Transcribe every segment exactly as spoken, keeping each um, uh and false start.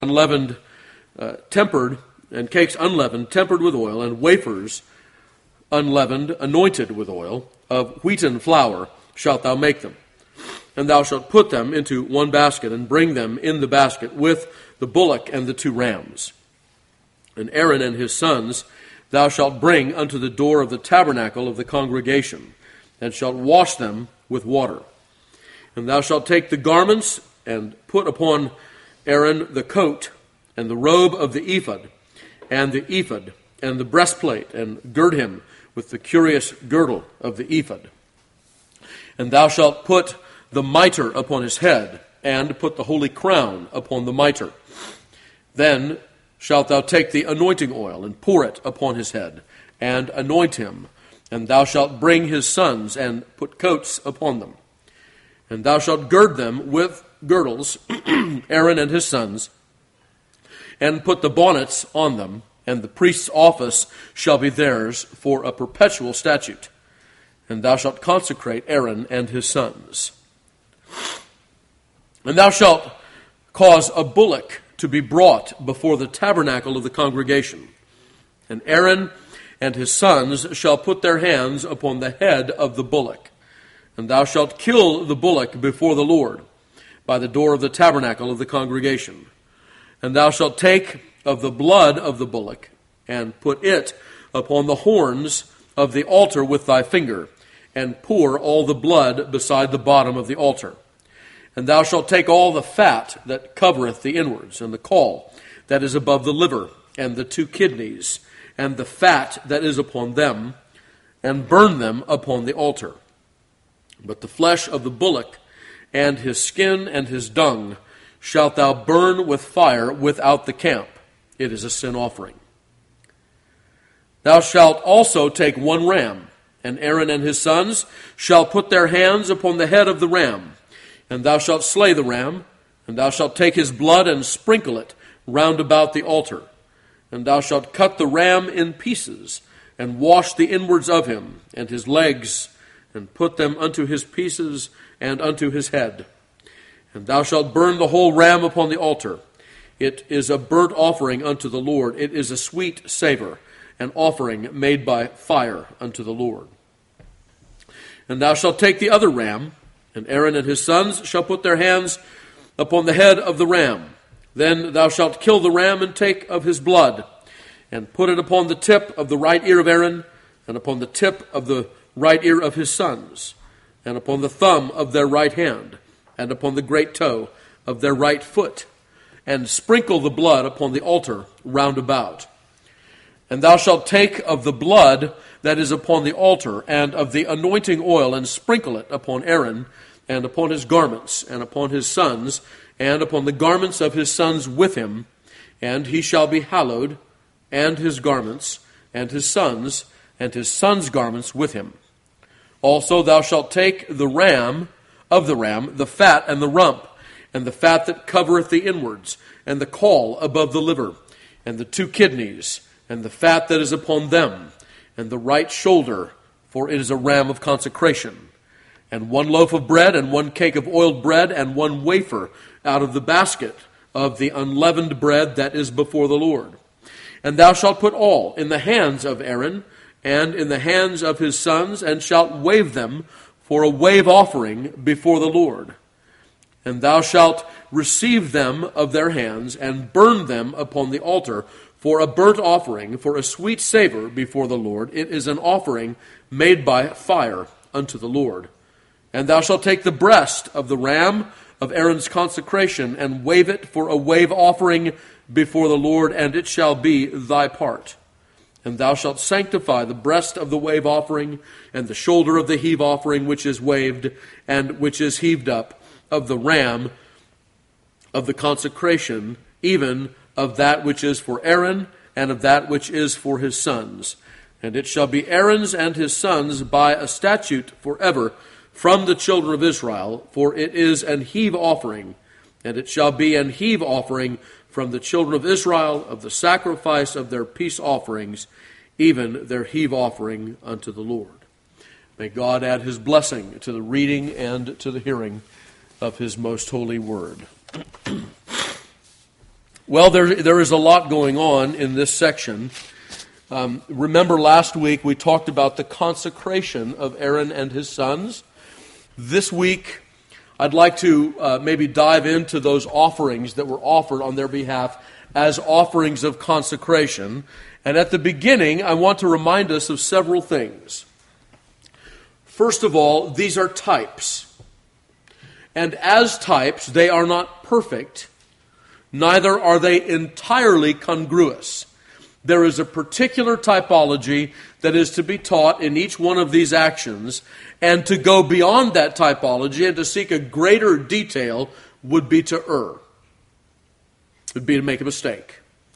unleavened, uh, tempered, and cakes unleavened, tempered with oil, and wafers unleavened, anointed with oil, of wheaten flour shalt thou make them. And thou shalt put them into one basket, and bring them in the basket with the bullock and the two rams. And Aaron and his sons thou shalt bring unto the door of the tabernacle of the congregation, and shalt wash them with water. And thou shalt take the garments, and put upon Aaron the coat, and the robe of the ephod, and the ephod, and the breastplate, and gird him with the curious girdle of the ephod. And thou shalt put the mitre upon his head, and put the holy crown upon the mitre. Then shalt thou take the anointing oil, and pour it upon his head, and anoint him. And thou shalt bring his sons, and put coats upon them. And thou shalt gird them with girdles, Aaron and his sons, and put the bonnets on them, and the priest's office shall be theirs for a perpetual statute. And thou shalt consecrate Aaron and his sons. And thou shalt cause a bullock to be brought before the tabernacle of the congregation. And Aaron and his sons shall put their hands upon the head of the bullock. And thou shalt kill the bullock before the Lord, by the door of the tabernacle of the congregation. And thou shalt take of the blood of the bullock, and put it upon the horns of the altar with thy finger, and pour all the blood beside the bottom of the altar. And thou shalt take all the fat that covereth the inwards, and the caul that is above the liver, and the two kidneys, and the fat that is upon them, and burn them upon the altar. But the flesh of the bullock, and his skin and his dung, shalt thou burn with fire without the camp. It is a sin offering. Thou shalt also take one ram, and Aaron and his sons shall put their hands upon the head of the ram. And thou shalt slay the ram, and thou shalt take his blood and sprinkle it round about the altar. And thou shalt cut the ram in pieces, and wash the inwards of him, and his legs, and put them unto his pieces, and unto his head. And thou shalt burn the whole ram upon the altar. It is a burnt offering unto the Lord. It is a sweet savor, an offering made by fire unto the Lord. And thou shalt take the other ram, and Aaron and his sons shall put their hands upon the head of the ram. Then thou shalt kill the ram, and take of his blood, and put it upon the tip of the right ear of Aaron, and upon the tip of the right ear of his sons, and upon the thumb of their right hand, and upon the great toe of their right foot, and sprinkle the blood upon the altar round about. And thou shalt take of the blood that is upon the altar, and of the anointing oil, and sprinkle it upon Aaron, and upon his garments, and upon his sons, and upon the garments of his sons with him, and he shall be hallowed, and his garments, and his sons, and his sons' garments with him. Also thou shalt take the ram, of the ram, the fat and the rump, and the fat that covereth the inwards, and the caul above the liver, and the two kidneys, and the fat that is upon them, and the right shoulder, for it is a ram of consecration, and one loaf of bread, and one cake of oiled bread, and one wafer out of the basket of the unleavened bread that is before the Lord. And thou shalt put all in the hands of Aaron, and in the hands of his sons, and shalt wave them for a wave offering before the Lord. And thou shalt receive them of their hands, and burn them upon the altar for a burnt offering, for a sweet savor before the Lord. It is an offering made by fire unto the Lord. And thou shalt take the breast of the ram of Aaron's consecration, and wave it for a wave offering before the Lord, and it shall be thy part. And thou shalt sanctify the breast of the wave offering, and the shoulder of the heave offering which is waved, and which is heaved up, of the ram of the consecration, even of that which is for Aaron, and of that which is for his sons. And it shall be Aaron's and his sons by a statute forever from the children of Israel, for it is an heave offering, and it shall be an heave offering from the children of Israel of the sacrifice of their peace offerings, even their heave offering unto the Lord. May God add his blessing to the reading and to the hearing of his most holy word. Well, there, there is a lot going on in this section. Um, remember last week we talked about the consecration of Aaron and his sons. This week I'd like to uh, maybe dive into those offerings that were offered on their behalf as offerings of consecration. And at the beginning, I want to remind us of several things. First of all, these are types. And as types, they are not perfect. Neither are they entirely congruous. There is a particular typology that is to be taught in each one of these actions, and to go beyond that typology and to seek a greater detail would be to err. It would be to make a mistake.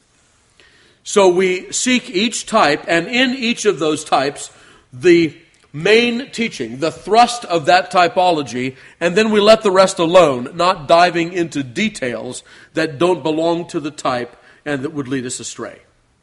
So we seek each type, and in each of those types, the main teaching, the thrust of that typology, and then we let the rest alone, not diving into details that don't belong to the type and that would lead us astray.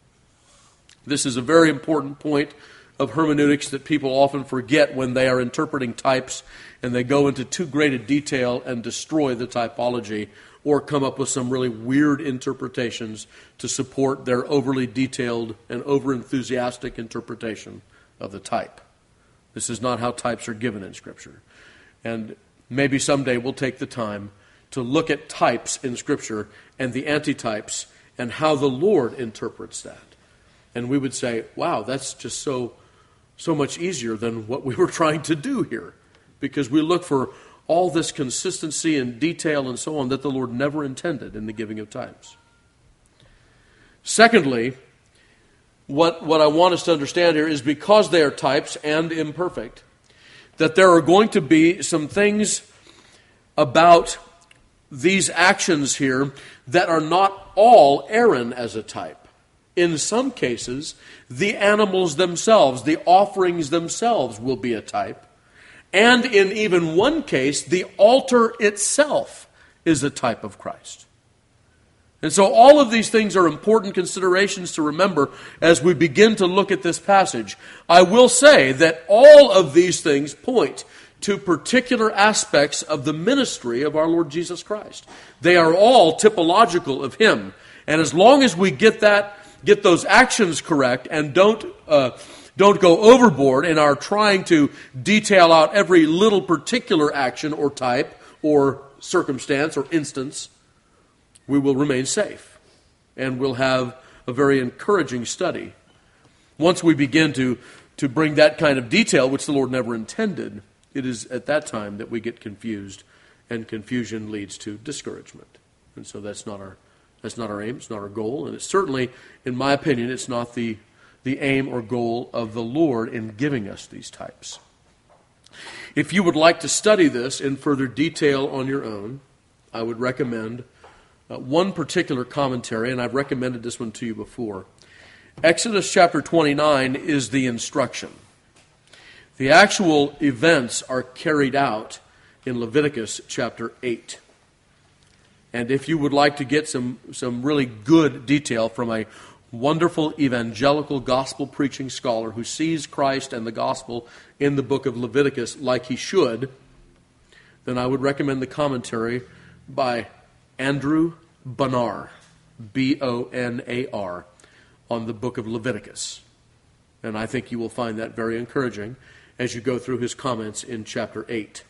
This is a very important point of hermeneutics that people often forget when they are interpreting types, and they go into too great a detail and destroy the typology, or come up with some really weird interpretations to support their overly detailed and over-enthusiastic interpretation of the type. This is not how types are given in Scripture. And maybe someday we'll take the time to look at types in Scripture and the antitypes and how the Lord interprets that. And we would say, wow, that's just so, so much easier than what we were trying to do here. Because we look for all this consistency and detail and so on that the Lord never intended in the giving of types. Secondly, what, what I want us to understand here is because they are types and imperfect, that there are going to be some things about these actions here that are not all Aaron as a type. In some cases, the animals themselves, the offerings themselves will be a type. And in even one case, the altar itself is a type of Christ. And so all of these things are important considerations to remember as we begin to look at this passage. I will say that all of these things point to particular aspects of the ministry of our Lord Jesus Christ. They are all typological of Him. And as long as we get that, get those actions correct and don't uh, don't go overboard in our trying to detail out every little particular action or type or circumstance or instance, we will remain safe and we'll have a very encouraging study. Once we begin to, to bring that kind of detail, which the Lord never intended, it is at that time that we get confused, and confusion leads to discouragement. And so that's not our that's not our aim, it's not our goal, and it's certainly, in my opinion, it's not the the aim or goal of the Lord in giving us these types. If you would like to study this in further detail on your own, I would recommend uh, one particular commentary, and I've recommended this one to you before. Exodus chapter twenty-nine is the instruction. The actual events are carried out in Leviticus chapter eight. And if you would like to get some, some really good detail from a wonderful evangelical gospel preaching scholar who sees Christ and the gospel in the book of Leviticus like he should, then I would recommend the commentary by Andrew Bonar, B O N A R, on the book of Leviticus. And I think you will find that very encouraging as you go through his comments in chapter eight.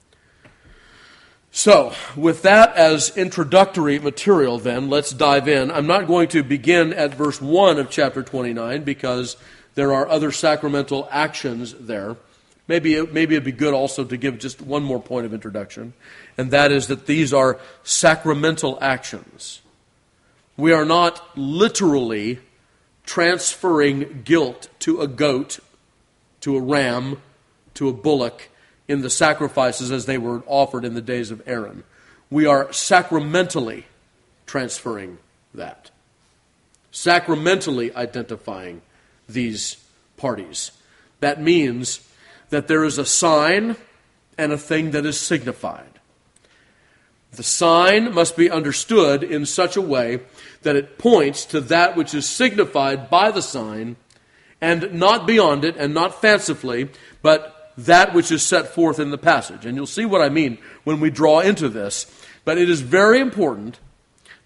So, with that as introductory material then, let's dive in. I'm not going to begin at verse one of chapter twenty-nine because there are other sacramental actions there. Maybe, maybe it'd be good also to give just one more point of introduction, and that is that these are sacramental actions. We are not literally transferring guilt to a goat, to a ram, to a bullock, in the sacrifices as they were offered in the days of Aaron. We are sacramentally transferring that. Sacramentally identifying these parties. That means that there is a sign and a thing that is signified. The sign must be understood in such a way that it points to that which is signified by the sign, and not beyond it, and not fancifully, but that which is set forth in the passage. And you'll see what I mean when we draw into this. But it is very important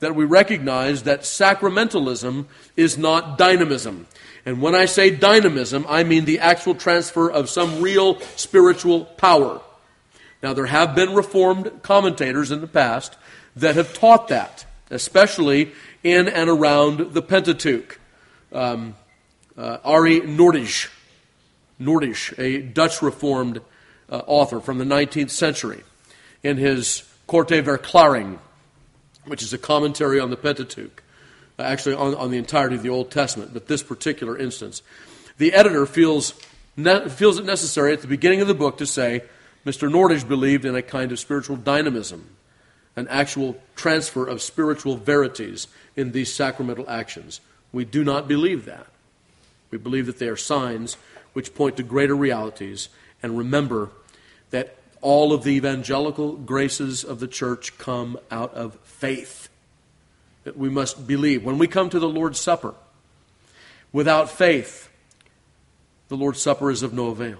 that we recognize that sacramentalism is not dynamism. And when I say dynamism, I mean the actual transfer of some real spiritual power. Now, there have been Reformed commentators in the past that have taught that, especially in and around the Pentateuch. Um, uh, Arie Noordisch, Noordisch, a Dutch Reformed uh, author from the nineteenth century, in his Korte Verklaring, which is a commentary on the Pentateuch, uh, actually on, on the entirety of the Old Testament, but this particular instance. The editor feels ne- feels it necessary at the beginning of the book to say, Mister Noordisch believed in a kind of spiritual dynamism, an actual transfer of spiritual verities in these sacramental actions. We do not believe that. We believe that they are signs which point to greater realities, and remember that all of the evangelical graces of the church come out of faith. That we must believe. When we come to the Lord's Supper, without faith, the Lord's Supper is of no avail.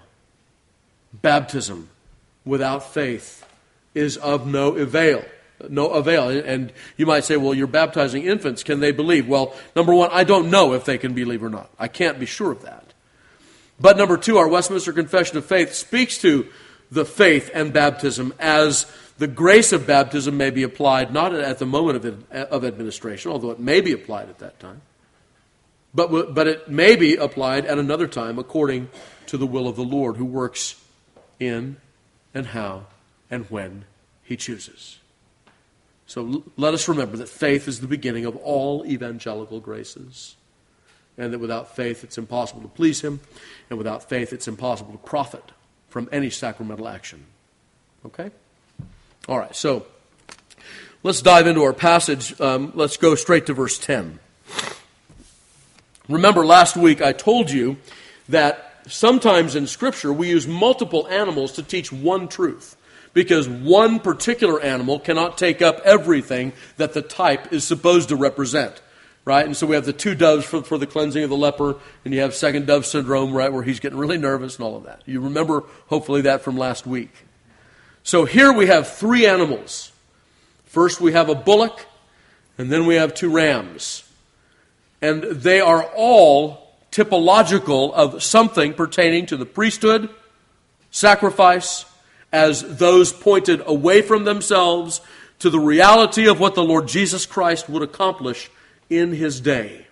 Baptism without faith is of no avail. No avail. And you might say, well, you're baptizing infants. Can they believe? Well, number one, I don't know if they can believe or not. I can't be sure of that. But number two, our Westminster Confession of Faith speaks to the faith and baptism as the grace of baptism may be applied not at the moment of, of administration, although it may be applied at that time, but, but it may be applied at another time according to the will of the Lord, who works in and how and when He chooses. So let us remember that faith is the beginning of all evangelical graces, and that without faith it's impossible to please Him, and without faith it's impossible to profit from any sacramental action. Okay? All right, so let's dive into our passage. Um, let's go straight to verse ten. Remember, last week I told you that sometimes in Scripture we use multiple animals to teach one truth, because one particular animal cannot take up everything that the type is supposed to represent, right? And so we have the two doves for, for the cleansing of the leper, and you have second dove syndrome, right, where he's getting really nervous and all of that. You remember, hopefully, that from last week. So here we have three animals. First we have a bullock, and then we have two rams. And they are all typological of something pertaining to the priesthood, sacrifice, as those pointed away from themselves to the reality of what the Lord Jesus Christ would accomplish in His day.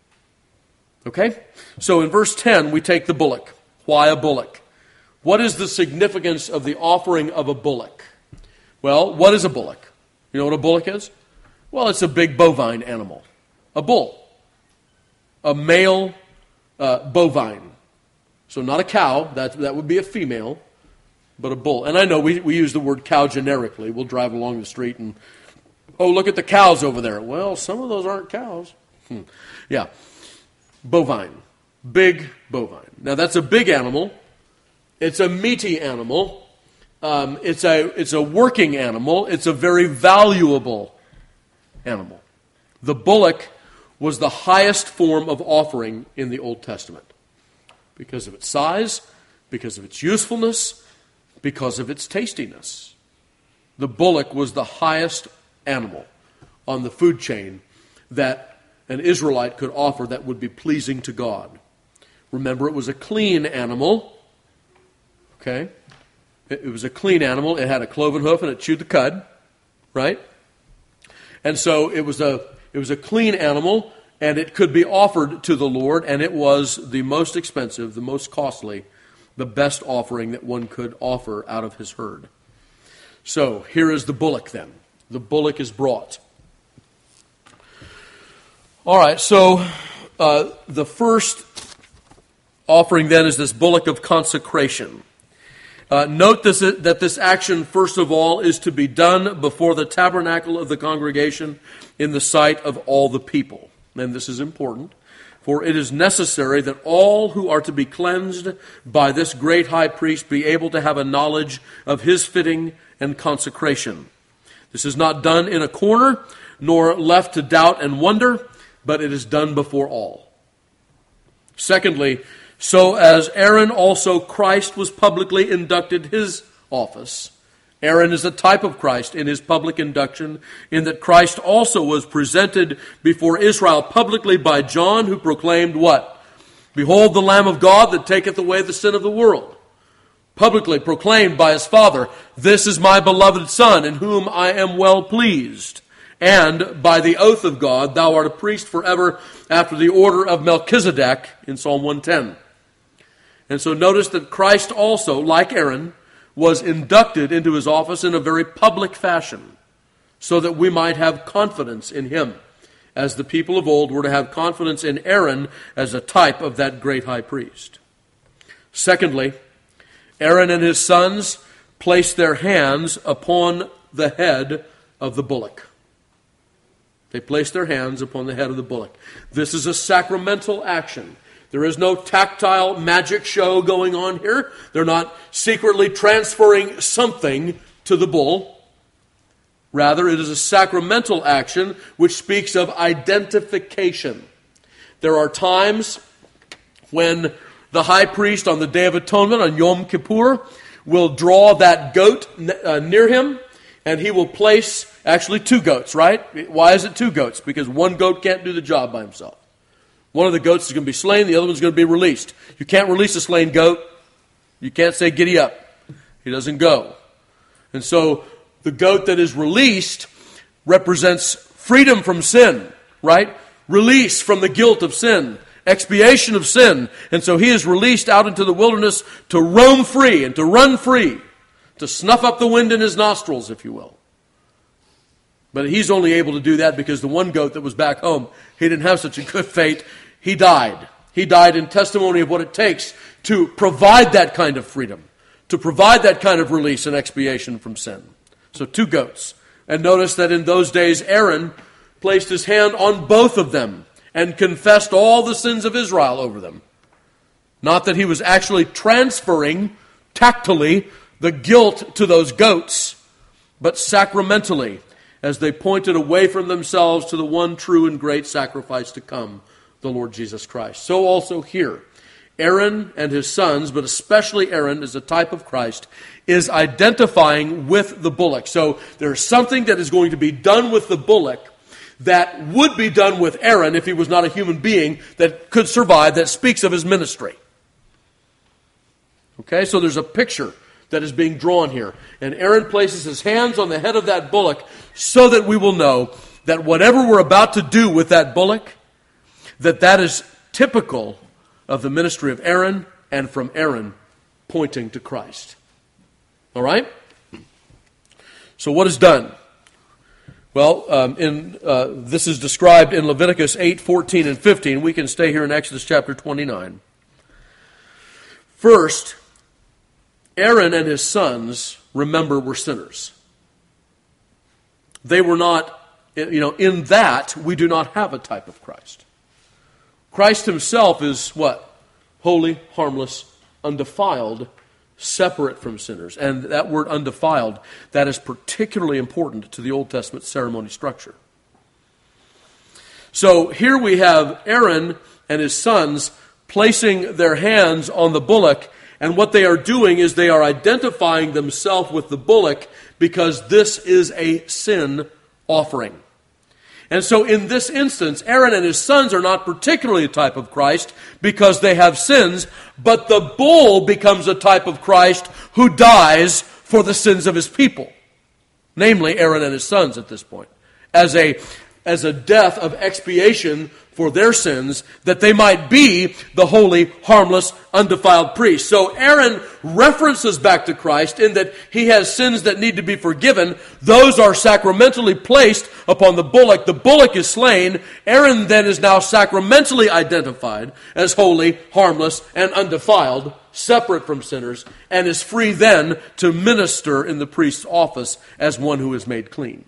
Okay? So in verse ten, we take the bullock. Why a bullock? What is the significance of the offering of a bullock? Well, what is a bullock? You know what a bullock is? Well, it's a big bovine animal. A bull. A male uh, bovine. So not a cow. That, that would be a female. But a bull. And I know we, we use the word cow generically. We'll drive along the street and, oh, look at the cows over there. Well, some of those aren't cows. Hmm. Yeah. Bovine. Big bovine. Now, that's a big animal. It's a meaty animal. Um, it's a it's a working animal. It's a very valuable animal. The bullock was the highest form of offering in the Old Testament because of its size, because of its usefulness, because of its tastiness. The bullock was the highest animal on the food chain that an Israelite could offer that would be pleasing to God. Remember, it was a clean animal. Okay? It was a clean animal. It had a cloven hoof and it chewed the cud. Right? And so it was a it was a clean animal, and it could be offered to the Lord, and it was the most expensive, the most costly, the best offering that one could offer out of his herd. So here is the bullock then. The bullock is brought. All right, so uh, the first offering then is this bullock of consecration. Uh, note this, that this action, first of all, is to be done before the tabernacle of the congregation in the sight of all the people. And this is important. For it is necessary that all who are to be cleansed by this great high priest be able to have a knowledge of his fitting and consecration. This is not done in a corner, nor left to doubt and wonder, but it is done before all. Secondly, so as Aaron also Christ was publicly inducted his office Aaron is a type of Christ in his public induction, in that Christ also was presented before Israel publicly by John, who proclaimed what? Behold the Lamb of God that taketh away the sin of the world. Publicly proclaimed by his Father, this is my beloved Son, in whom I am well pleased. And by the oath of God, thou art a priest forever after the order of Melchizedek, in Psalm one ten. And so notice that Christ also, like Aaron, was inducted into his office in a very public fashion, so that we might have confidence in him, as the people of old were to have confidence in Aaron as a type of that great high priest. Secondly, Aaron and his sons placed their hands upon the head of the bullock. They placed their hands upon the head of the bullock. This is a sacramental action. There is no tactile magic show going on here. They're not secretly transferring something to the bull. Rather, it is a sacramental action which speaks of identification. There are times when the high priest on the Day of Atonement, on Yom Kippur, will draw that goat uh, near him, and he will place, actually two goats, right? Why is it two goats? Because one goat can't do the job by himself. One of the goats is going to be slain, the other one's going to be released. You can't release a slain goat. You can't say, giddy up. He doesn't go. And so the goat that is released represents freedom from sin, right? Release from the guilt of sin, expiation of sin. And so he is released out into the wilderness to roam free and to run free, to snuff up the wind in his nostrils, if you will. But he's only able to do that because the one goat that was back home, he didn't have such a good fate. He died. He died in testimony of what it takes to provide that kind of freedom, to provide that kind of release and expiation from sin. So two goats. And notice that in those days, Aaron placed his hand on both of them and confessed all the sins of Israel over them. Not that he was actually transferring tactily the guilt to those goats, but sacramentally, as they pointed away from themselves to the one true and great sacrifice to come, the Lord Jesus Christ. So also here, Aaron and his sons, but especially Aaron as a type of Christ, is identifying with the bullock. So there's something that is going to be done with the bullock that would be done with Aaron if he was not a human being that could survive, that speaks of his ministry. Okay, so there's a picture that is being drawn here. And Aaron places his hands on the head of that bullock so that we will know that whatever we're about to do with that bullock, that that is typical of the ministry of Aaron, and from Aaron pointing to Christ. All right? So what is done? Well, um, in uh, this is described in Leviticus eight, fourteen, and fifteen. We can stay here in Exodus chapter twenty-nine. First, Aaron and his sons, remember, were sinners. They were not, you know, in that we do not have a type of Christ. Christ himself is what? Holy, harmless, undefiled, separate from sinners. And that word undefiled, that is particularly important to the Old Testament ceremony structure. So here we have Aaron and his sons placing their hands on the bullock, and what they are doing is they are identifying themselves with the bullock because this is a sin offering. And so in this instance, Aaron and his sons are not particularly a type of Christ because they have sins, but the bull becomes a type of Christ who dies for the sins of his people. Namely, Aaron and his sons at this point. As a, as a death of expiation for their sins, that they might be the holy, harmless, undefiled priest. So Aaron references back to Christ in that he has sins that need to be forgiven. Those are sacramentally placed upon the bullock. The bullock is slain. Aaron then is now sacramentally identified as holy, harmless, and undefiled, separate from sinners, and is free then to minister in the priest's office as one who is made clean.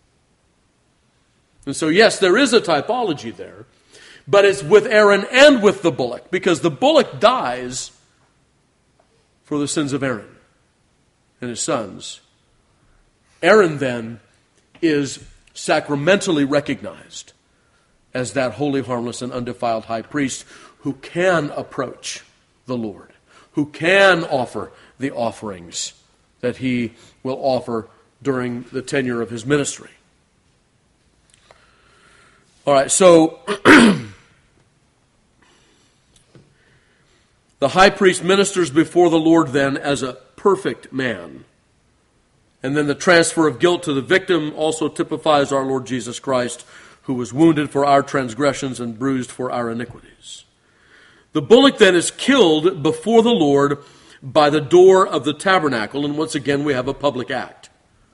And so yes, there is a typology there, but it's with Aaron and with the bullock, because the bullock dies for the sins of Aaron and his sons. Aaron then is sacramentally recognized as that holy, harmless, and undefiled high priest who can approach the Lord, who can offer the offerings that he will offer during the tenure of his ministry. All right, so the high priest ministers before the Lord then as a perfect man. And then the transfer of guilt to the victim also typifies our Lord Jesus Christ, who was wounded for our transgressions and bruised for our iniquities. The bullock then is killed before the Lord by the door of the tabernacle, and once again we have a public act.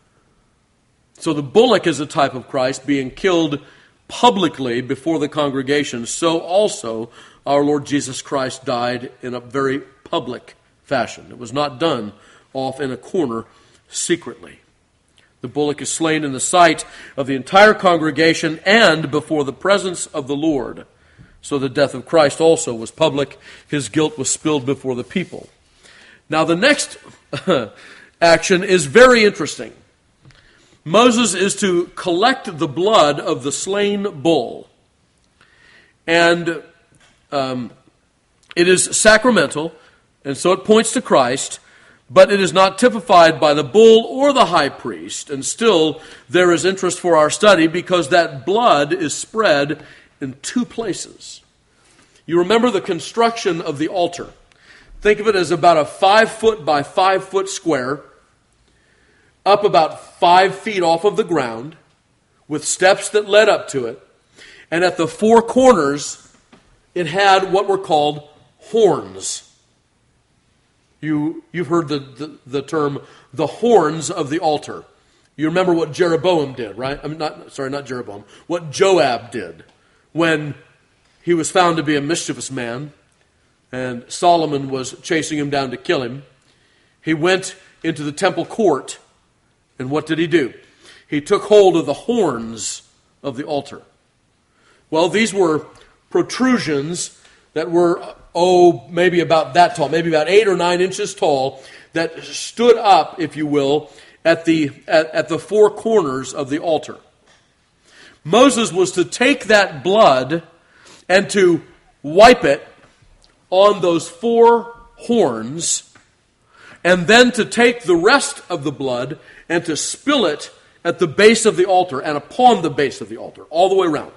So the bullock is a type of Christ being killed publicly before the congregation. So also our Lord Jesus Christ died in a very public fashion. It was not done off in a corner secretly. The bullock is slain in the sight of the entire congregation and before the presence of the Lord. So the death of Christ also was public. His guilt was spilled before the people. Now the next action is very interesting. Moses is to collect the blood of the slain bull. And um, it is sacramental, and so it points to Christ. But it is not typified by the bull or the high priest. And still, there is interest for our study because that blood is spread in two places. You remember the construction of the altar. Think of it as about a five foot by five foot square, up about five feet off of the ground, with steps that led up to it. And at the four corners, it had what were called horns. You, you've heard the, the, the term, the horns of the altar. You remember what Jeroboam did, right? I'm not sorry, not Jeroboam. What Joab did when he was found to be a mischievous man and Solomon was chasing him down to kill him. He went into the temple court, and what did he do? He took hold of the horns of the altar. Well, these were protrusions that were, oh, maybe about that tall, maybe about eight or nine inches tall, that stood up, if you will, at the at, at the four corners of the altar. Moses was to take that blood and to wipe it on those four horns, and then to take the rest of the blood and to spill it at the base of the altar and upon the base of the altar, all the way around.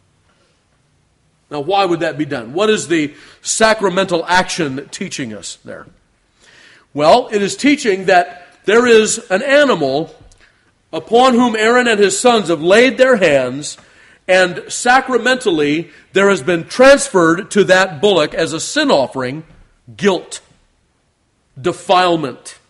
Now, why would that be done? What is the sacramental action teaching us there? Well, it is teaching that there is an animal upon whom Aaron and his sons have laid their hands, and sacramentally there has been transferred to that bullock as a sin offering guilt, defilement.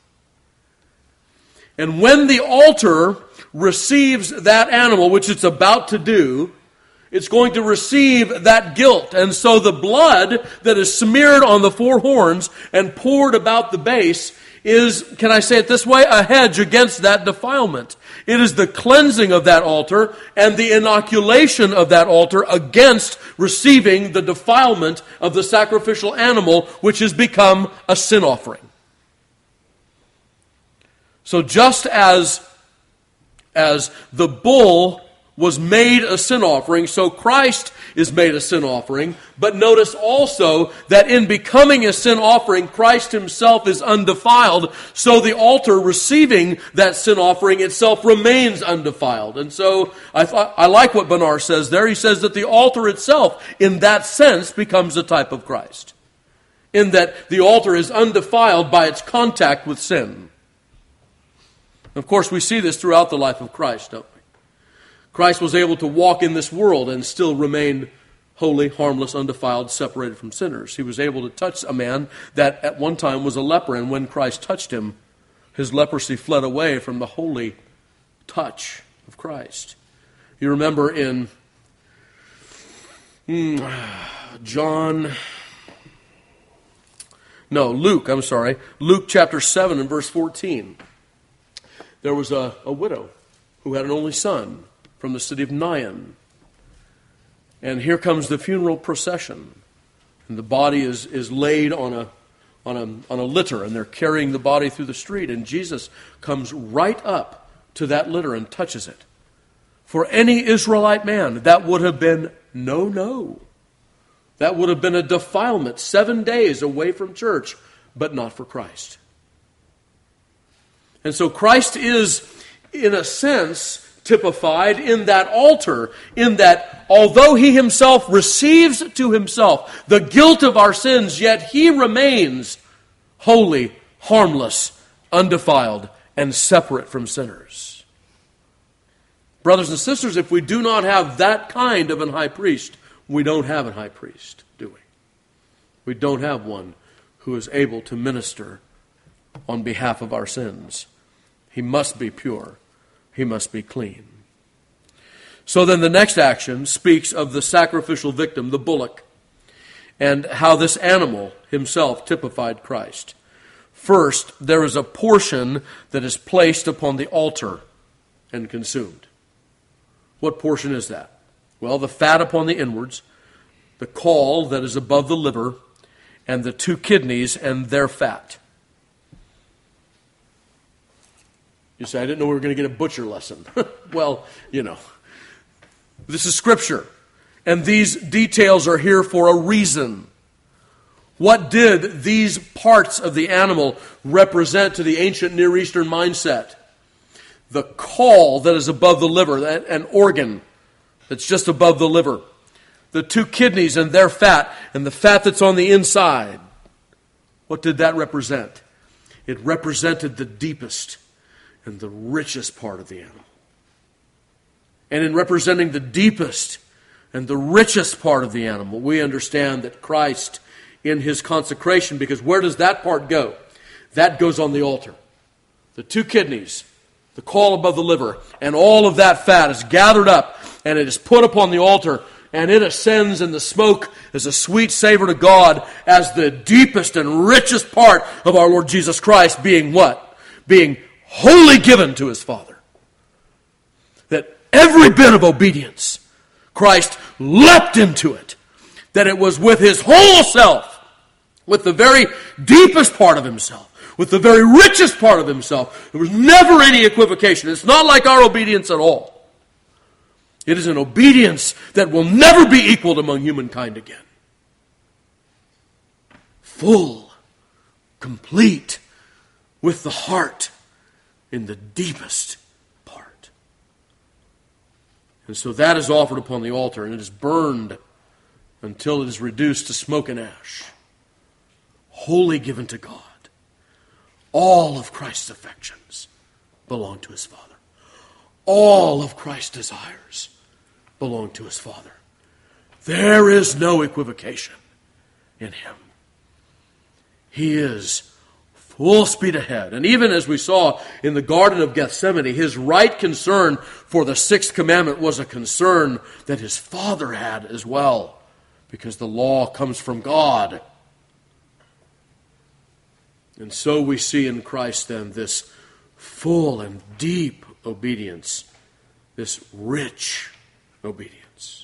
And when the altar receives that animal, which it's about to do, it's going to receive that guilt. And so the blood that is smeared on the four horns and poured about the base is, can I say it this way, a hedge against that defilement. It is the cleansing of that altar and the inoculation of that altar against receiving the defilement of the sacrificial animal, which has become a sin offering. So just as, as the bull was made a sin offering, so Christ is made a sin offering. But notice also that in becoming a sin offering, Christ himself is undefiled, so the altar receiving that sin offering itself remains undefiled. And so I thought, I like what Bonar says there. He says that the altar itself, in that sense, becomes a type of Christ, in that the altar is undefiled by its contact with sin. Of course, we see this throughout the life of Christ, don't we? Christ was able to walk in this world and still remain holy, harmless, undefiled, separated from sinners. He was able to touch a man that at one time was a leper, and when Christ touched him, his leprosy fled away from the holy touch of Christ. You remember in hmm, John, no, Luke, I'm sorry, Luke chapter seven and verse fourteen. There was a, a widow who had an only son from the city of Nain. And here comes the funeral procession. And the body is, is laid on a, on, a, on a litter, and they're carrying the body through the street. And Jesus comes right up to that litter and touches it. For any Israelite man, that would have been no, no. That would have been a defilement, seven days away from church, but not for Christ. And so Christ is, in a sense, typified in that altar, in that although he himself receives to himself the guilt of our sins, yet he remains holy, harmless, undefiled, and separate from sinners. Brothers and sisters, if we do not have that kind of an high priest, we don't have a high priest, do we? We don't have one who is able to minister on behalf of our sins. He must be pure. He must be clean. So then the next action speaks of the sacrificial victim, the bullock, and how this animal himself typified Christ. First, there is a portion that is placed upon the altar and consumed. What portion is that? Well, the fat upon the inwards, the caul that is above the liver, and the two kidneys and their fat. You say, I didn't know we were going to get a butcher lesson. Well, you know, this is Scripture, and these details are here for a reason. What did these parts of the animal represent to the ancient Near Eastern mindset? The caul that is above the liver, an organ that's just above the liver. The two kidneys and their fat, and the fat that's on the inside. What did that represent? It represented the deepest and the richest part of the animal. And in representing the deepest and the richest part of the animal, we understand that Christ, in his consecration, because where does that part go? That goes on the altar. The two kidneys, the caul above the liver, and all of that fat is gathered up, and it is put upon the altar, and it ascends in the smoke as a sweet savor to God, as the deepest and richest part of our Lord Jesus Christ, being what? Being wholly given to his Father. That every bit of obedience, Christ leapt into it. That it was with his whole self, with the very deepest part of himself, with the very richest part of himself. There was never any equivocation. It's not like our obedience at all. It is an obedience that will never be equaled among humankind again. Full, complete, with the heart in the deepest part. And so that is offered upon the altar, and it is burned until it is reduced to smoke and ash. Wholly given to God. All of Christ's affections belong to his Father. All of Christ's desires belong to his Father. There is no equivocation in him. He is full speed ahead. And even as we saw in the Garden of Gethsemane, his right concern for the sixth commandment was a concern that his Father had as well, because the law comes from God. And so we see in Christ then this full and deep obedience, this rich obedience.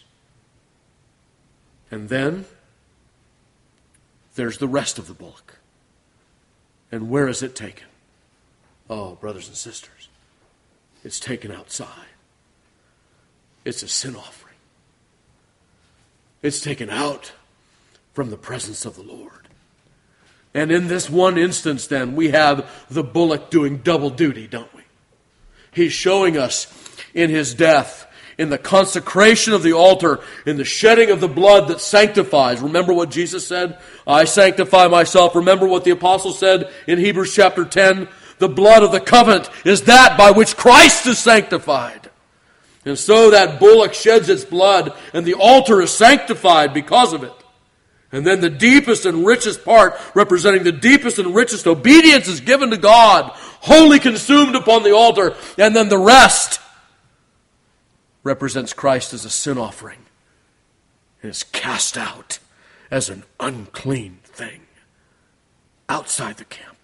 And then there's the rest of the bullock. And where is it taken? Oh, brothers and sisters, it's taken outside. It's a sin offering. It's taken out from the presence of the Lord. And in this one instance, then, we have the bullock doing double duty, don't we? He's showing us in his death, in the consecration of the altar, in the shedding of the blood that sanctifies. Remember what Jesus said? I sanctify myself. Remember what the apostle said in Hebrews chapter ten? The blood of the covenant is that by which Christ is sanctified. And so that bullock sheds its blood, and the altar is sanctified because of it. And then the deepest and richest part, representing the deepest and richest obedience, is given to God, wholly consumed upon the altar. And then the rest represents Christ as a sin offering and is cast out as an unclean thing outside the camp.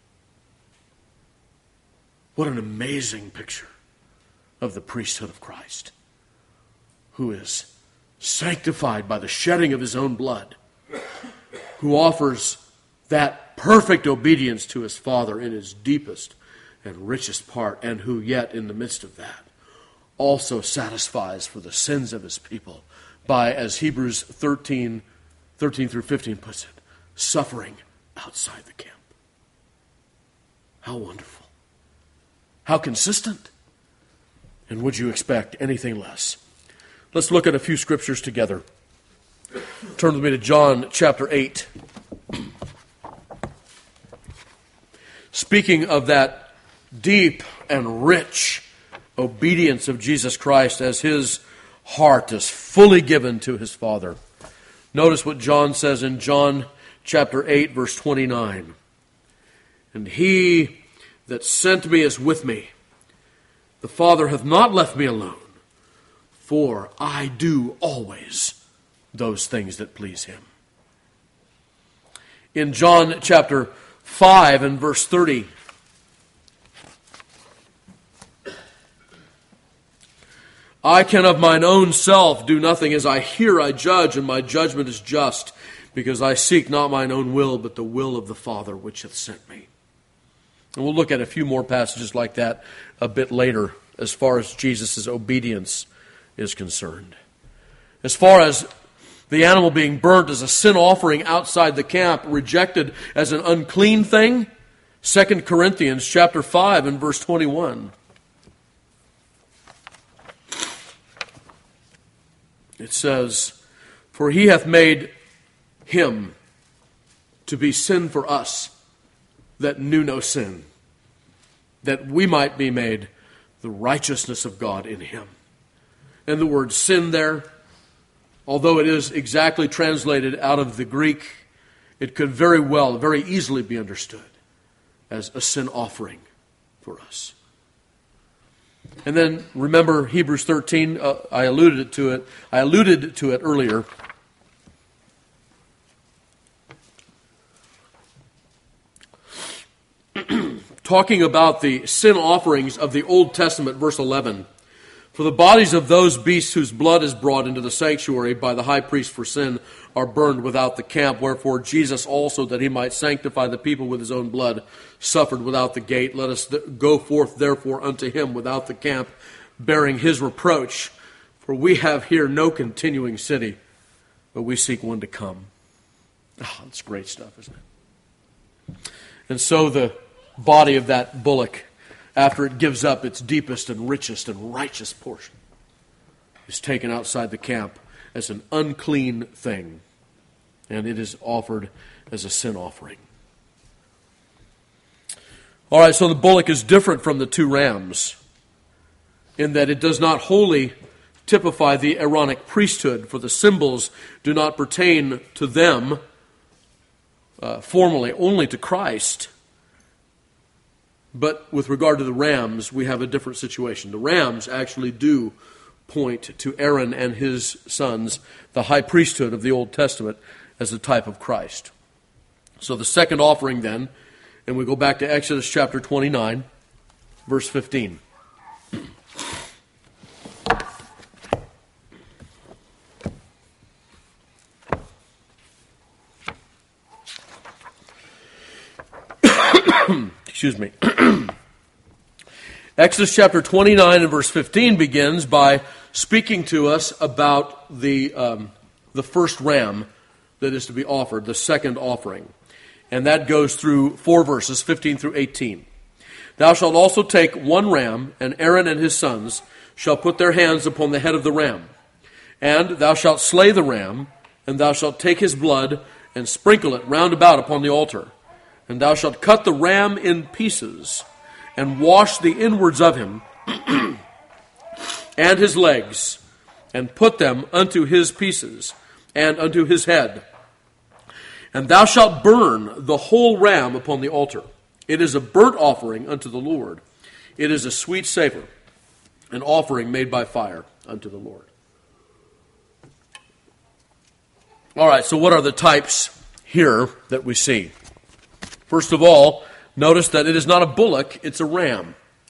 What an amazing picture of the priesthood of Christ, who is sanctified by the shedding of his own blood, who offers that perfect obedience to his Father in his deepest and richest part, and who yet in the midst of that also satisfies for the sins of his people by, as Hebrews thirteen, thirteen through fifteen puts it, suffering outside the camp. How wonderful. How consistent? And would you expect anything less? Let's look at a few scriptures together. Turn with me to John chapter eight. Speaking of that deep and rich obedience of Jesus Christ as his heart is fully given to his Father. Notice what John says in John chapter eight, verse twenty-nine. And he that sent me is with me. The Father hath not left me alone, for I do always those things that please him. In John chapter five and verse thirty, I can of mine own self do nothing. As I hear, I judge, and my judgment is just, because I seek not mine own will, but the will of the Father which hath sent me. And we'll look at a few more passages like that a bit later as far as Jesus' obedience is concerned. As far as the animal being burnt as a sin offering outside the camp, rejected as an unclean thing, Second Corinthians chapter five and verse twenty-one. It says, for he hath made him to be sin for us that knew no sin, that we might be made the righteousness of God in him. And the word sin there, although it is exactly translated out of the Greek, it could very well, very easily be understood as a sin offering for us. And then remember Hebrews thirteen. Uh, I alluded to it. I alluded to it earlier. Talking about the sin offerings of the Old Testament, verse eleven. For the bodies of those beasts whose blood is brought into the sanctuary by the high priest for sin are burned without the camp. Wherefore Jesus also, that he might sanctify the people with his own blood, suffered without the gate. Let us th- go forth therefore unto him without the camp, bearing his reproach. For we have here no continuing city, but we seek one to come. Oh, that's great stuff, isn't it? And so the body of that bullock, after it gives up its deepest and richest and righteous portion, is taken outside the camp as an unclean thing, and it is offered as a sin offering. All right, so the bullock is different from the two rams in that it does not wholly typify the Aaronic priesthood, for the symbols do not pertain to them uh, formally, only to Christ. But with regard to the rams, we have a different situation. The rams actually do point to Aaron and his sons, the high priesthood of the Old Testament, as a type of Christ. So the second offering then, and we go back to Exodus chapter twenty-nine, verse fifteen. Excuse me. Exodus chapter twenty-nine and verse fifteen begins by speaking to us about the um, the first ram that is to be offered, the second offering. And that goes through four verses, fifteen through eighteen. Thou shalt also take one ram, and Aaron and his sons shall put their hands upon the head of the ram. And thou shalt slay the ram, and thou shalt take his blood, and sprinkle it round about upon the altar. And thou shalt cut the ram in pieces, and wash the inwards of him, and his legs, and put them unto his pieces, and unto his head. And thou shalt burn the whole ram upon the altar. It is a burnt offering unto the Lord. It is a sweet savor, an offering made by fire unto the Lord. All right, so what are the types here that we see? First of all, notice that it is not a bullock, it's a ram.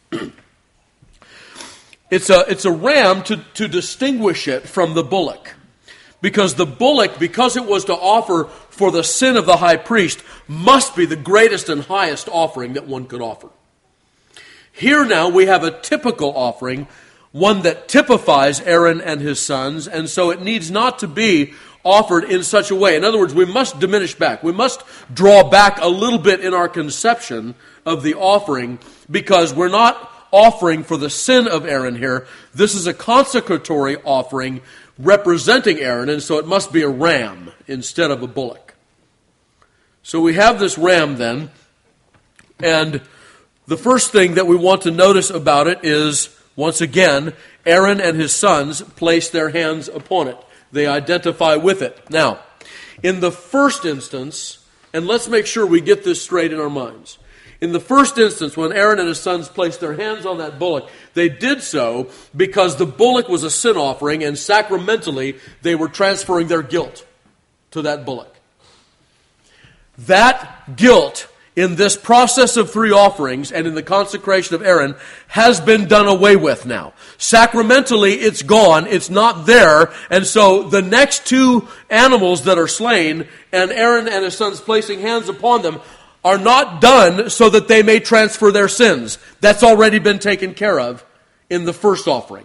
It's a, it's a ram to, to distinguish it from the bullock. Because the bullock, because it was to offer for the sin of the high priest, must be the greatest and highest offering that one could offer. Here now we have a typical offering, one that typifies Aaron and his sons, and so it needs not to be offered in such a way. In other words, we must diminish back. We must draw back a little bit in our conception of the offering, because we're not offering for the sin of Aaron here. This is a consecratory offering representing Aaron, and so it must be a ram instead of a bullock. So we have this ram then, and the first thing that we want to notice about it is, once again, Aaron and his sons place their hands upon it. They identify with it. Now, in the first instance, and let's make sure we get this straight in our minds. In the first instance, when Aaron and his sons placed their hands on that bullock, they did so because the bullock was a sin offering, and sacramentally they were transferring their guilt to that bullock. That guilt in this process of three offerings and in the consecration of Aaron has been done away with now. Sacramentally, it's gone. It's not there. And so the next two animals that are slain and Aaron and his sons placing hands upon them are not done so that they may transfer their sins. That's already been taken care of in the first offering.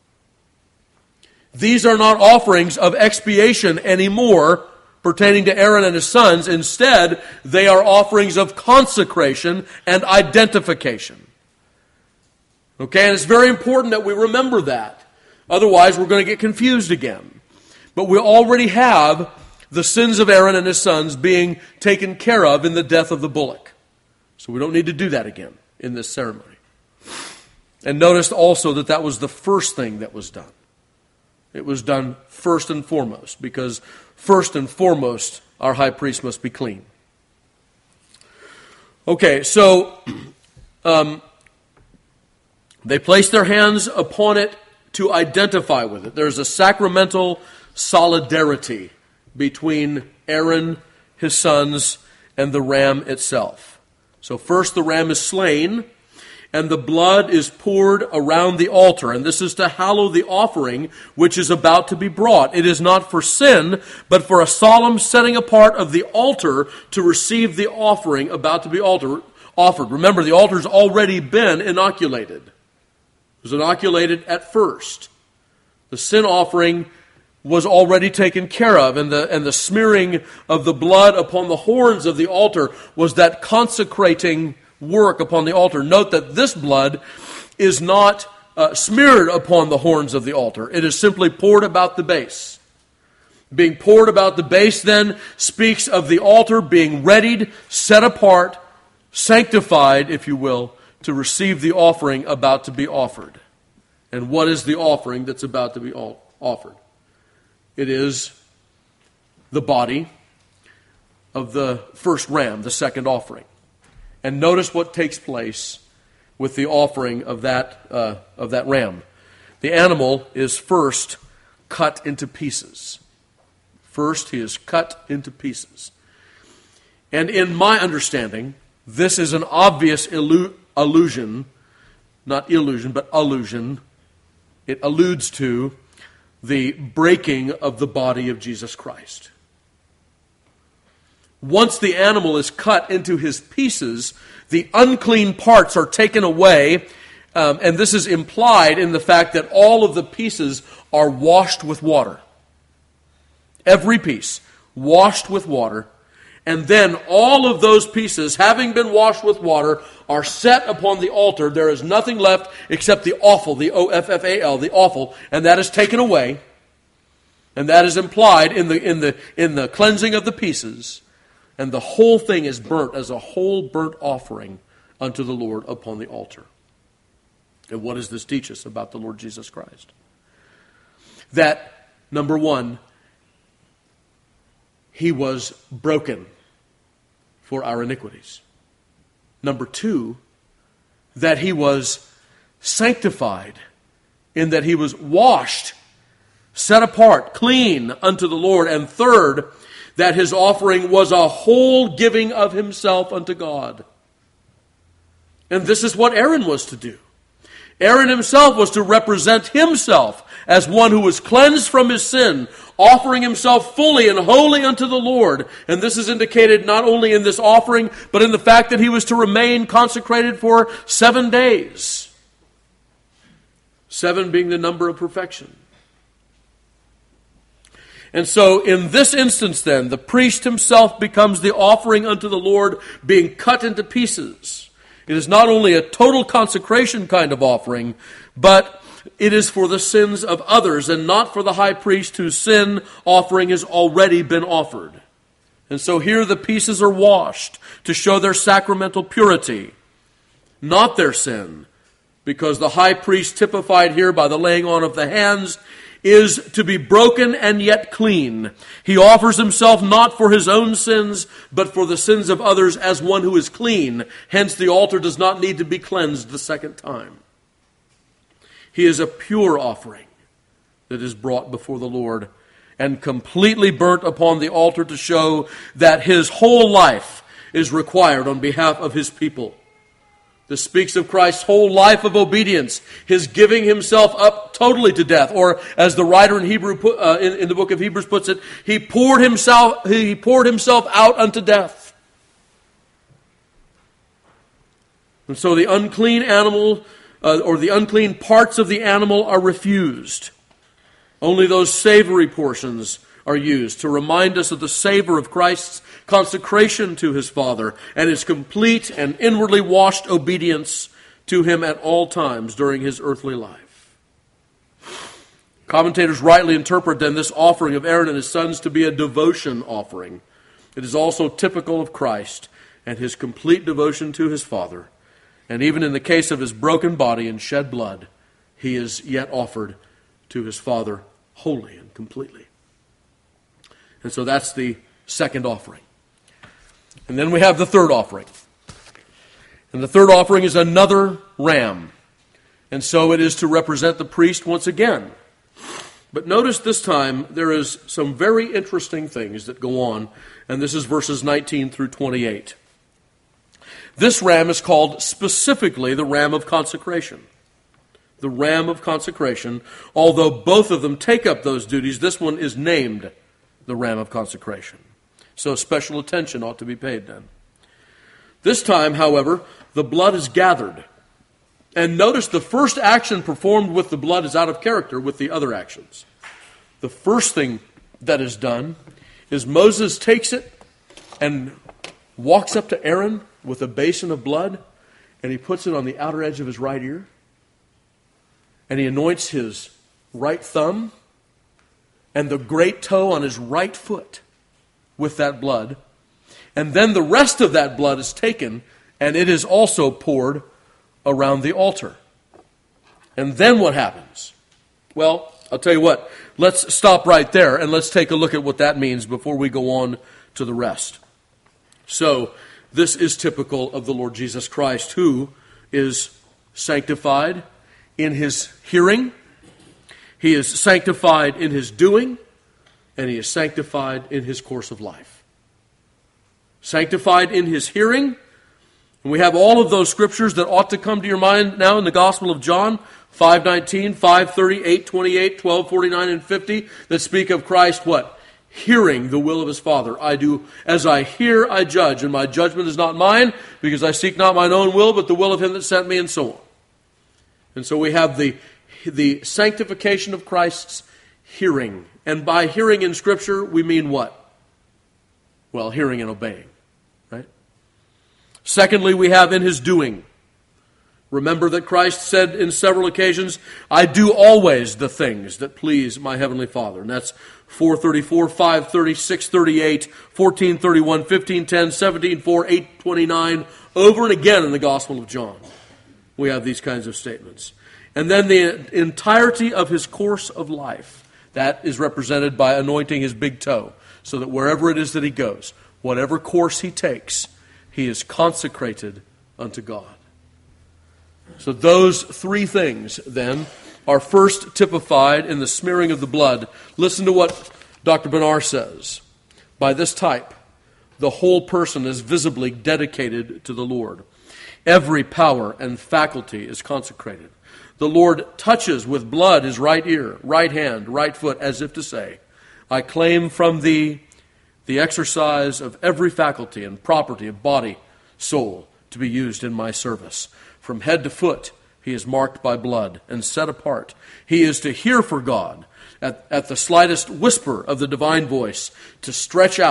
These are not offerings of expiation anymore pertaining to Aaron and his sons. Instead, they are offerings of consecration and identification. Okay, and it's very important that we remember that. Otherwise, we're going to get confused again. But we already have the sins of Aaron and his sons being taken care of in the death of the bullock. So we don't need to do that again in this ceremony. And notice also that that was the first thing that was done. It was done first and foremost, because first and foremost, our high priest must be clean. Okay, so um, they place their hands upon it to identify with it. There's a sacramental solidarity between Aaron, his sons, and the ram itself. So first the ram is slain, and the blood is poured around the altar. And this is to hallow the offering which is about to be brought. It is not for sin, but for a solemn setting apart of the altar to receive the offering about to be altar, offered. Remember, the altar's already been inoculated. It was inoculated at first. The sin offering was already taken care of, and the, and the smearing of the blood upon the horns of the altar was that consecrating work upon the altar. Note that this blood is not uh, smeared upon the horns of the altar. It is simply poured about the base. Being poured about the base then speaks of the altar being readied, set apart, sanctified, if you will, to receive the offering about to be offered. And what is the offering that's about to be offered? It is the body of the first ram, the second offering. And notice what takes place with the offering of that uh, of that ram. The animal is first cut into pieces. First, he is cut into pieces. And in my understanding, this is an obvious illu- allusion, not illusion, but allusion. It alludes to the breaking of the body of Jesus Christ. Once the animal is cut into his pieces, the unclean parts are taken away, um, and this is implied in the fact that all of the pieces are washed with water. Every piece washed with water, and then all of those pieces, having been washed with water, are set upon the altar. There is nothing left except the offal, the O F F A L, the offal, and that is taken away, and that is implied in the in the in the cleansing of the pieces. And the whole thing is burnt as a whole burnt offering unto the Lord upon the altar. And what does this teach us about the Lord Jesus Christ? That, number one, he was broken for our iniquities. Number two, that he was sanctified in that he was washed, set apart, clean unto the Lord. And third, that his offering was a whole giving of himself unto God. And this is what Aaron was to do. Aaron himself was to represent himself as one who was cleansed from his sin, offering himself fully and wholly unto the Lord. And this is indicated not only in this offering, but in the fact that he was to remain consecrated for seven days. Seven being the number of perfection. And so in this instance then, the priest himself becomes the offering unto the Lord, being cut into pieces. It is not only a total consecration kind of offering, but it is for the sins of others and not for the high priest whose sin offering has already been offered. And so here the pieces are washed to show their sacramental purity, not their sin, because the high priest typified here by the laying on of the hands is to be broken and yet clean. He offers himself not for his own sins, but for the sins of others as one who is clean. Hence the altar does not need to be cleansed the second time. He is a pure offering that is brought before the Lord and completely burnt upon the altar to show that his whole life is required on behalf of his people. This speaks of Christ's whole life of obedience, his giving himself up totally to death, or as the writer in Hebrew put, uh, in, in the book of Hebrews puts it, he poured himself he poured himself out unto death. And so the unclean animal uh, or the unclean parts of the animal are refused. Only those savory portions are used to remind us of the savor of Christ's consecration to his Father and his complete and inwardly washed obedience to him at all times during his earthly life. Commentators rightly interpret then this offering of Aaron and his sons to be a devotion offering. It is also typical of Christ and his complete devotion to his Father. And even in the case of his broken body and shed blood, he is yet offered to his Father wholly and completely. And so that's the second offering. And then we have the third offering. And the third offering is another ram. And so it is to represent the priest once again. But notice this time there is some very interesting things that go on. And this is verses nineteen through twenty-eight. This ram is called specifically the ram of consecration. The ram of consecration. Although both of them take up those duties, this one is named the ram of consecration. So special attention ought to be paid then. This time, however, the blood is gathered. And notice the first action performed with the blood is out of character with the other actions. The first thing that is done is Moses takes it and walks up to Aaron with a basin of blood, and he puts it on the outer edge of his right ear, and he anoints his right thumb and the great toe on his right foot with that blood. And then the rest of that blood is taken, and it is also poured around the altar. And then what happens? Well, I'll tell you what, let's stop right there and let's take a look at what that means before we go on to the rest. So, this is typical of the Lord Jesus Christ, who is sanctified in his hearing, he is sanctified in his doing, and he is sanctified in his course of life. Sanctified in his hearing, and we have all of those scriptures that ought to come to your mind now in the Gospel of John, five nineteen, five thirty, eight twenty-eight, twelve forty-nine, and fifty, that speak of Christ, what? Hearing the will of his Father. I do, as I hear, I judge, and my judgment is not mine, because I seek not mine own will, but the will of him that sent me, and so on. And so we have the, the sanctification of Christ's hearing. And by hearing in Scripture, we mean what? Well, hearing and obeying, right? Secondly, we have in his doing. Remember that Christ said in several occasions, I do always the things that please my heavenly Father. And that's four thirty-four, five thirty, six thirty-eight, fourteen thirty-one, fifteen ten, seventeen four, eight twenty-nine, over and again in the Gospel of John. We have these kinds of statements. And then the entirety of his course of life. That is represented by anointing his big toe, so that wherever it is that he goes, whatever course he takes, he is consecrated unto God. So those three things, then, are first typified in the smearing of the blood. Listen to what Doctor Bonar says. By this type, the whole person is visibly dedicated to the Lord. Every power and faculty is consecrated. The Lord touches with blood his right ear, right hand, right foot, as if to say, I claim from thee the exercise of every faculty and property of body, soul, to be used in my service. From head to foot, he is marked by blood and set apart. He is to hear for God at, at the slightest whisper of the divine voice, to stretch out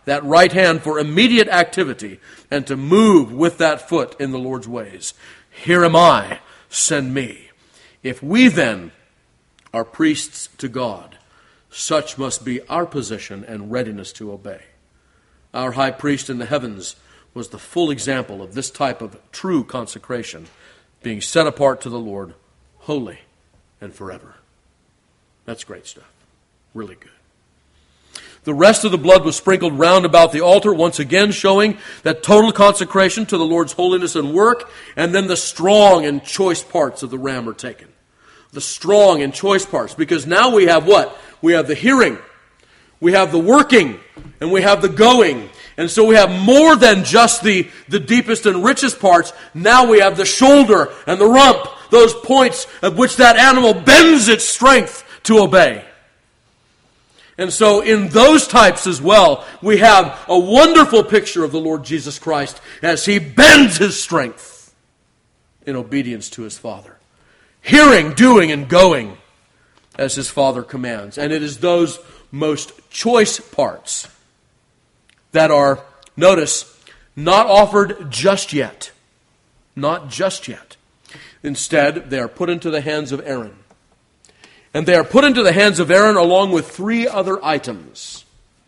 that right hand for immediate activity and to move with that foot in the Lord's ways. Here am I, send me. If we then are priests to God, such must be our position and readiness to obey. Our high priest in the heavens was the full example of this type of true consecration, being set apart to the Lord, holy and forever. That's great stuff. Really good. The rest of the blood was sprinkled round about the altar, once again showing that total consecration to the Lord's holiness and work, and then the strong and choice parts of the ram are taken. The strong and choice parts, because now we have what? We have the hearing, we have the working, and we have the going. And so we have more than just the, the deepest and richest parts. Now we have the shoulder and the rump, those points at which that animal bends its strength to obey. And so in those types as well, we have a wonderful picture of the Lord Jesus Christ as he bends his strength in obedience to his Father. Hearing, doing, and going as his Father commands. And it is those most choice parts that are, notice, not offered just yet. Not just yet. Instead, they are put into the hands of Aaron. And they are put into the hands of Aaron along with three other items.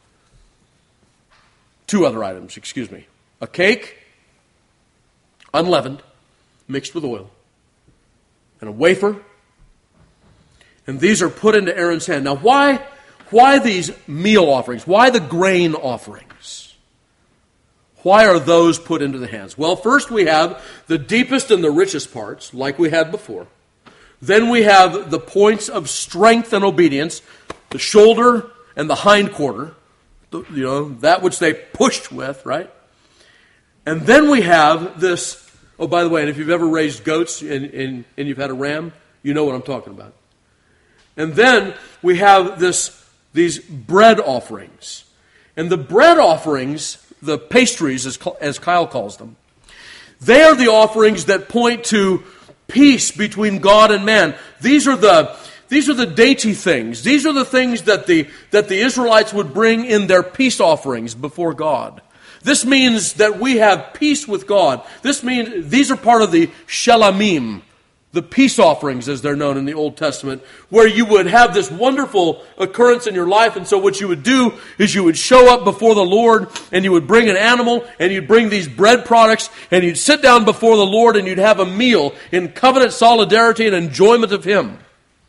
Two other items, excuse me. A cake, unleavened, mixed with oil, and a wafer. And these are put into Aaron's hand. Now, why, why these meal offerings? Why the grain offerings? Why are those put into the hands? Well, first we have the deepest and the richest parts, like we had before. Then we have the points of strength and obedience, the shoulder and the hindquarter, you know, that which they pushed with, right? And then we have this, oh, by the way, and if you've ever raised goats and, and, and you've had a ram, you know what I'm talking about. And then we have this these bread offerings. And the bread offerings, the pastries, as, as Kyle calls them, they are the offerings that point to peace between God and man. These are the these are the dainty things. These are the things that the that the Israelites would bring in their peace offerings before God. This means that we have peace with God. This means these are part of the shelamim, the peace offerings as they're known in the Old Testament, where you would have this wonderful occurrence in your life. And so what you would do is you would show up before the Lord and you would bring an animal and you'd bring these bread products and you'd sit down before the Lord and you'd have a meal in covenant solidarity and enjoyment of Him.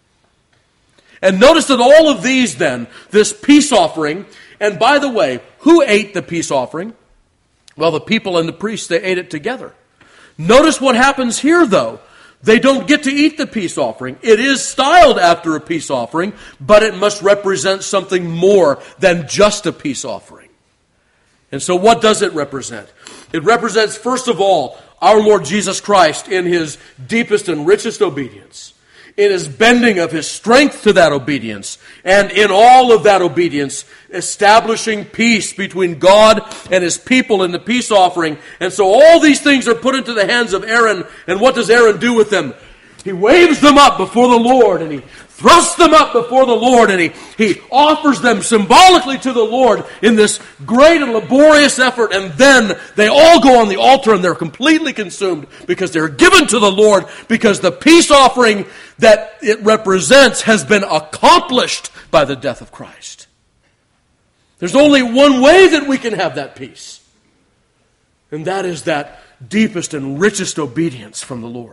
And notice that all of these then, this peace offering, and by the way, who ate the peace offering? Well, the people and the priests, they ate it together. Notice what happens here though. They don't get to eat the peace offering. It is styled after a peace offering, but it must represent something more than just a peace offering. And so what does it represent? It represents, first of all, our Lord Jesus Christ in His deepest and richest obedience, in His bending of His strength to that obedience, and in all of that obedience, establishing peace between God and His people in the peace offering. And so all these things are put into the hands of Aaron, and what does Aaron do with them? He waves them up before the Lord, and he thrusts them up before the Lord, and he, he offers them symbolically to the Lord in this great and laborious effort, and then they all go on the altar and they're completely consumed because they're given to the Lord, because the peace offering that it represents has been accomplished by the death of Christ. There's only one way that we can have that peace, and that is that deepest and richest obedience from the Lord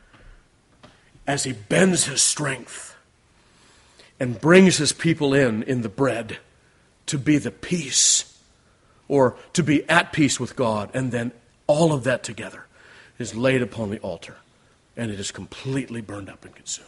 as He bends His strength and brings His people in in the bread to be the peace, or to be at peace with God, and then all of that together is laid upon the altar and it is completely burned up and consumed.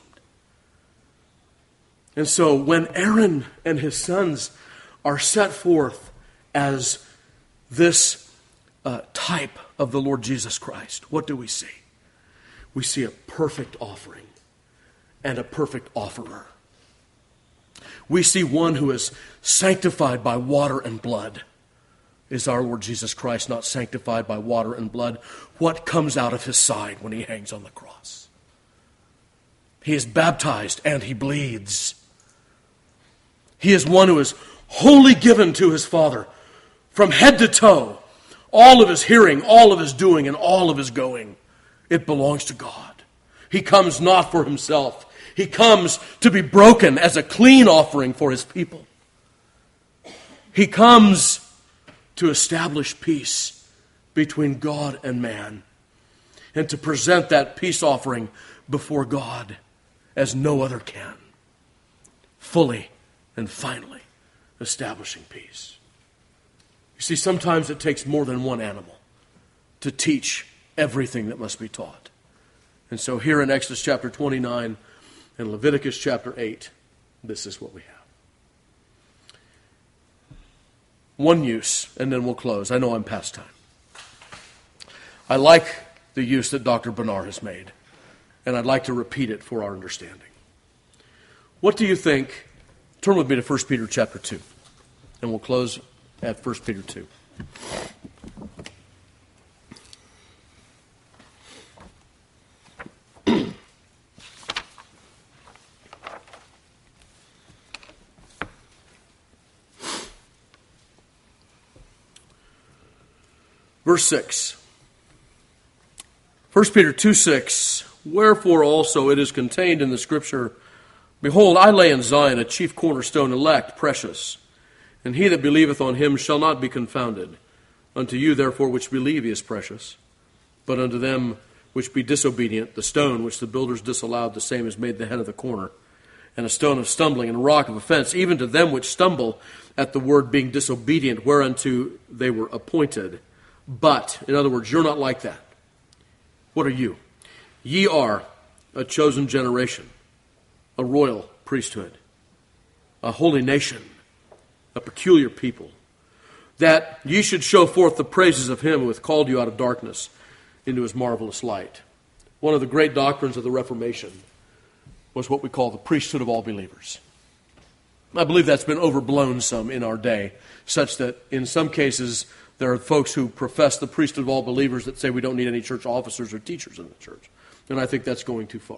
And so when Aaron and his sons are set forth as this uh, type of the Lord Jesus Christ, what do we see? We see a perfect offering and a perfect offerer. We see one who is sanctified by water and blood. Is our Lord Jesus Christ not sanctified by water and blood? What comes out of His side when He hangs on the cross? He is baptized and He bleeds. He is one who is wholly given to His Father from head to toe, all of his hearing, all of his doing, and all of his going, it belongs to God. He comes not for himself. He comes to be broken as a clean offering for his people. He comes to establish peace between God and man, and to present that peace offering before God as no other can, fully and finally establishing peace. You see, sometimes it takes more than one animal to teach everything that must be taught. And so here in Exodus chapter twenty-nine and Leviticus chapter eight, this is what we have. One use, and then we'll close. I know I'm past time. I like the use that Doctor Bernard has made, and I'd like to repeat it for our understanding. What do you think? Turn with me to First Peter chapter two, and we'll close at First Peter two. Verse six. First Peter two six. Wherefore also it is contained in the Scripture, Behold, I lay in Zion a chief cornerstone, elect, precious, and he that believeth on him shall not be confounded. Unto you therefore which believe he is precious. But unto them which be disobedient, the stone which the builders disallowed, the same is made the head of the corner, and a stone of stumbling, and a rock of offense, even to them which stumble at the word, being disobedient, whereunto they were appointed. But, in other words, you're not like that. What are you? Ye are a chosen generation, a royal priesthood, a holy nation, a peculiar people, that ye should show forth the praises of him who hath called you out of darkness into his marvelous light. One of the great doctrines of the Reformation was what we call the priesthood of all believers. I believe that's been overblown some in our day, such that in some cases there are folks who profess the priesthood of all believers that say we don't need any church officers or teachers in the church. And I think that's going too far.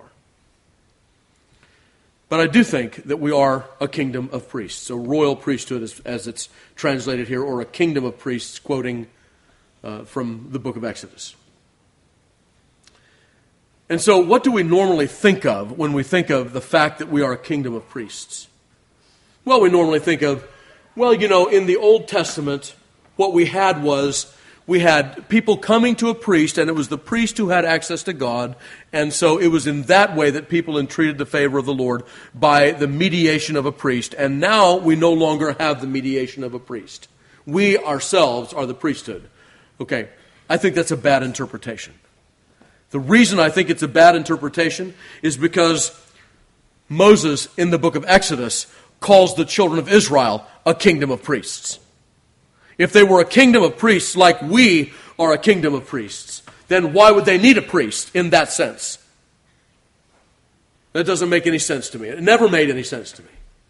But I do think that we are a kingdom of priests, a royal priesthood as, as it's translated here, or a kingdom of priests, quoting uh, from the book of Exodus. And so what do we normally think of when we think of the fact that we are a kingdom of priests? Well, we normally think of, well, you know, in the Old Testament, what we had was we had people coming to a priest, and it was the priest who had access to God, and so it was in that way that people entreated the favor of the Lord by the mediation of a priest. And now we no longer have the mediation of a priest. We ourselves are the priesthood. Okay, I think that's a bad interpretation. The reason I think it's a bad interpretation is because Moses, in the book of Exodus, calls the children of Israel a kingdom of priests. If they were a kingdom of priests like we are a kingdom of priests, then why would they need a priest in that sense? That doesn't make any sense to me. It never made any sense to me.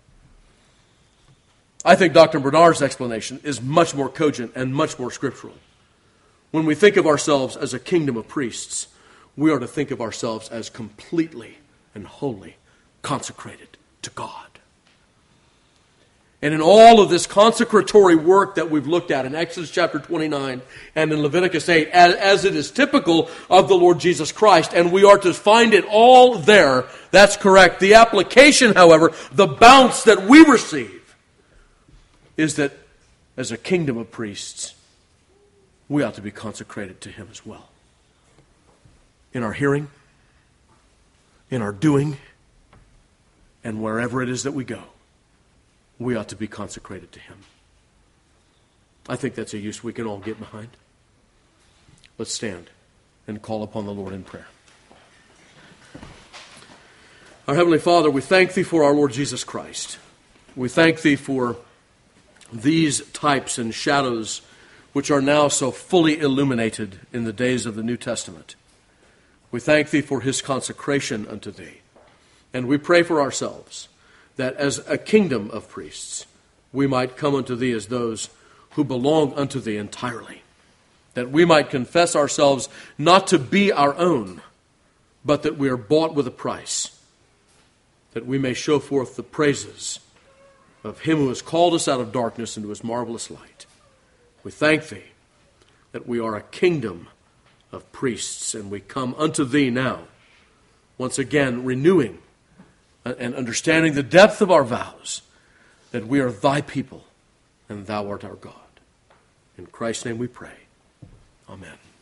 I think Doctor Bernard's explanation is much more cogent and much more scriptural. When we think of ourselves as a kingdom of priests, we are to think of ourselves as completely and wholly consecrated to God. And in all of this consecratory work that we've looked at in Exodus chapter twenty-nine and in Leviticus eight, as, as it is typical of the Lord Jesus Christ, and we are to find it all there, that's correct. The application, however, the bounce that we receive is that as a kingdom of priests, we ought to be consecrated to him as well. In our hearing, in our doing, and wherever it is that we go, we ought to be consecrated to him. I think that's a use we can all get behind. Let's stand and call upon the Lord in prayer. Our Heavenly Father, we thank thee for our Lord Jesus Christ. We thank thee for these types and shadows which are now so fully illuminated in the days of the New Testament. We thank thee for his consecration unto thee. And we pray for ourselves that as a kingdom of priests, we might come unto thee as those who belong unto thee entirely. That we might confess ourselves not to be our own, but that we are bought with a price. That we may show forth the praises of him who has called us out of darkness into his marvelous light. We thank thee that we are a kingdom of priests, and we come unto thee now, once again renewing and understanding the depth of our vows, that we are thy people and thou art our God. In Christ's name we pray. Amen.